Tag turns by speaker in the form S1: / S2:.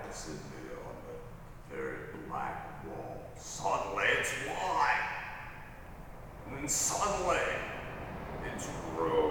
S1: sitting there on the very black wall. Suddenly it's white. And then suddenly it's red.